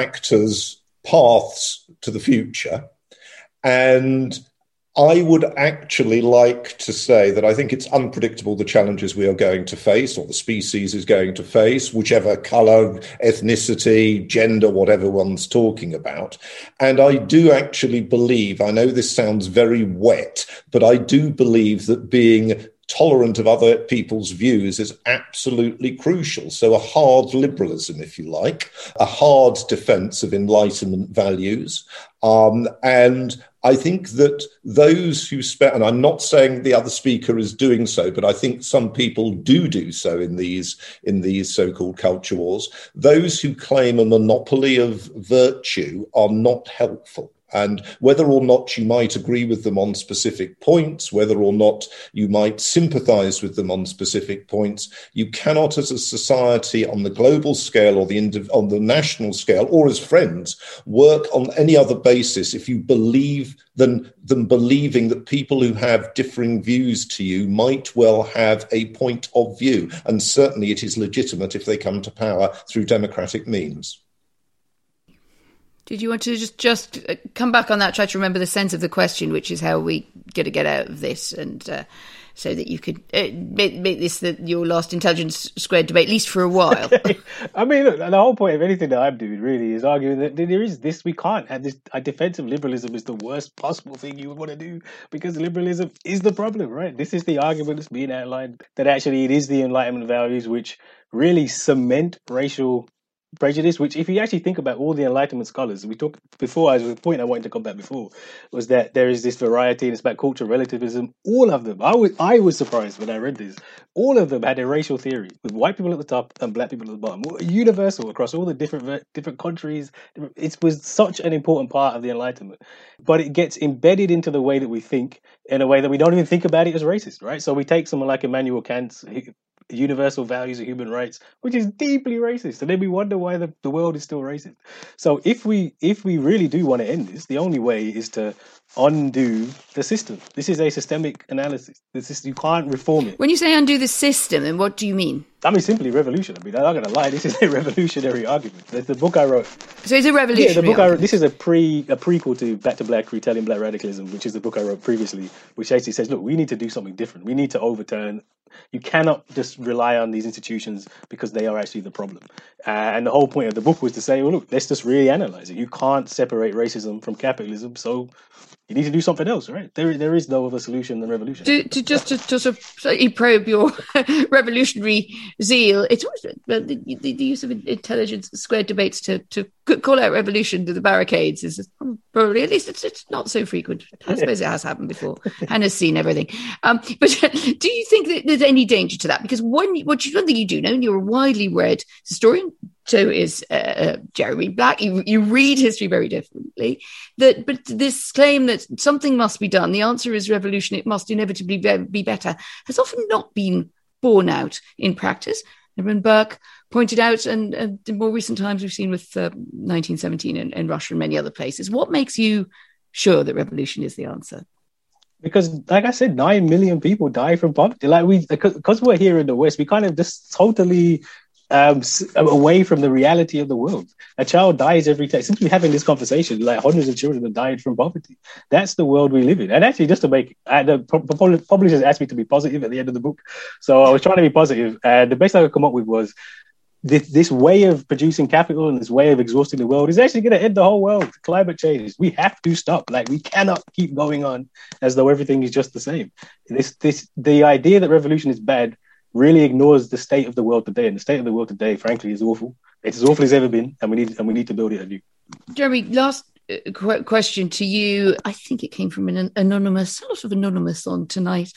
paths to the future. And I would actually like to say that I think it's unpredictable the challenges we are going to face, or the species is going to face, whichever colour, ethnicity, gender, whatever one's talking about. And I do actually believe, I know this sounds very wet, but I do believe that being tolerant of other people's views is absolutely crucial. So a hard liberalism, if you like, a hard defence of Enlightenment values. And I think that those who and I'm not saying the other speaker is doing so, but I think some people do so in these so-called culture wars. Those who claim a monopoly of virtue are not helpful. And whether or not you might agree with them on specific points, whether or not you might sympathise with them on specific points, you cannot, as a society on the global scale or on the national scale, or as friends, work on any other basis if you believe than believing that people who have differing views to you might well have a point of view. And certainly it is legitimate if they come to power through democratic means. Did you want to just come back on that, try to remember the sense of the question, which is how we get out of this, and so that you could make this your last Intelligence Squared debate, at least for a while? I mean, look, the whole point of anything that I'm doing really is arguing that there is this, we can't have this, a defensive liberalism is the worst possible thing you would want to do, because liberalism is the problem, right? This is the argument that's being outlined, that actually it is the Enlightenment values which really cement racial prejudice, which if you actually think about all the Enlightenment scholars, we talked before, as a point I wanted to come back before, was that there is this variety and it's about cultural relativism. All of them, I was surprised when I read this, all of them had a racial theory with white people at the top and black people at the bottom, universal across all the different countries. It was such an important part of the Enlightenment, but it gets embedded into the way that we think in a way that we don't even think about it as racist, right? So we take someone like Immanuel Kant's universal values of human rights, which is deeply racist, and then we wonder why the world is still racist. So if we really do want to end this, the only way is to undo the system. This is a systemic analysis. You can't reform it. When you say undo the system, then what do you mean? I mean, simply revolution. I mean, I'm not going to lie. This is a revolutionary argument. That's the book I wrote. So it's a revolutionary the book argument. I wrote, this is a prequel to Back to Black, Retelling Black Radicalism, which is the book I wrote previously, which basically says, look, we need to do something different. We need to overturn. You cannot just rely on these institutions because they are actually the problem. And the whole point of the book was to say, well, look, let's just really analyze it. You can't separate racism from capitalism, so you need to do something else, right? There is no other solution than revolution. To sort of slightly probe your revolutionary zeal, it's always the use of intelligence squared debates to call out revolution to the barricades is probably, at least it's not so frequent. I suppose it has happened before. Hannah's seen everything. But do you think that there's any danger to that? Because one thing you do know, and you're a widely read historian, so is Jeremy Black. You read history very differently. But this claim that something must be done, the answer is revolution, it must inevitably be better, has often not been borne out in practice. Edmund Burke pointed out, and in more recent times we've seen with 1917 and Russia and many other places. What makes you sure that revolution is the answer? Because, like I said, 9 million people die from poverty. Because we're here in the West, we kind of just totally away from the reality of the world. A child dies every day. Since we're having this conversation, like hundreds of children have died from poverty. That's the world we live in. And actually, just to make the publishers asked me to be positive at the end of the book, so I was trying to be positive. And the best I could come up with was this way of producing capital and this way of exhausting the world is actually going to end the whole world. Climate change. We have to stop. Like, we cannot keep going on as though everything is just the same. The idea that revolution is bad really ignores the state of the world today, and the state of the world today, frankly, is awful. It's as awful as ever been, and we need to build it anew. Jeremy, last question to you. I think it came from an anonymous on Tonight.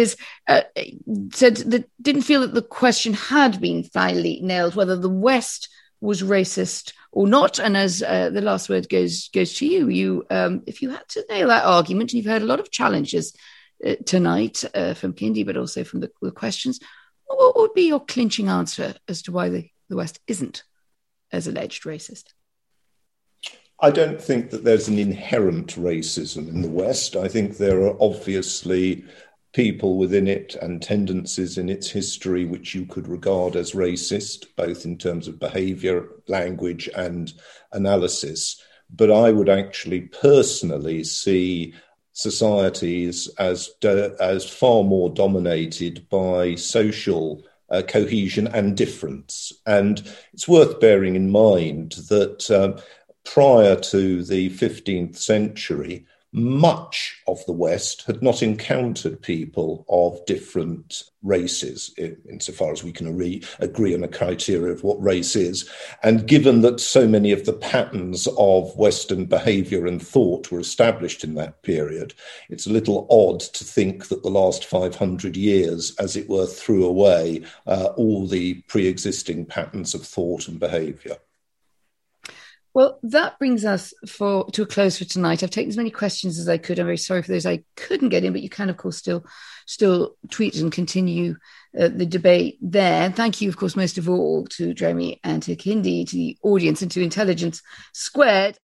Said that didn't feel that the question had been finally nailed, whether the West was racist or not. And as the last word goes to you, if you had to nail that argument, and you've heard a lot of challenges tonight from Kindy, but also from the questions, what would be your clinching answer as to why the West isn't as alleged racist? I don't think that there's an inherent racism in the West. I think there are obviously people within it and tendencies in its history which you could regard as racist, both in terms of behaviour, language and analysis. But I would actually personally see societies as far more dominated by social cohesion and difference. And it's worth bearing in mind that prior to the 15th century, much of the West had not encountered people of different races, insofar as we can agree on a criteria of what race is. And given that so many of the patterns of Western behaviour and thought were established in that period, it's a little odd to think that the last 500 years, as it were, threw away all the pre-existing patterns of thought and behaviour. Well, that brings us to a close for tonight. I've taken as many questions as I could. I'm very sorry for those I couldn't get in, but you can, of course, still tweet and continue the debate there. Thank you, of course, most of all to Jeremy and to Kindy, to the audience and to Intelligence Squared.